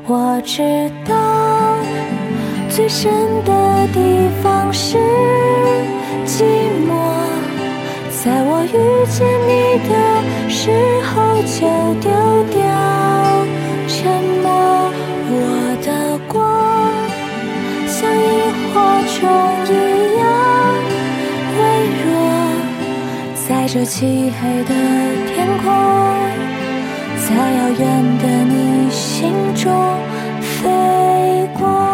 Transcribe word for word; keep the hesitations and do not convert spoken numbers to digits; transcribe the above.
我知道最深的地方是寂寞，在我遇见你的时候就丢掉沉默。我的光像萤火虫一样微弱，在这漆黑的天空，在遥远的你心中飞过。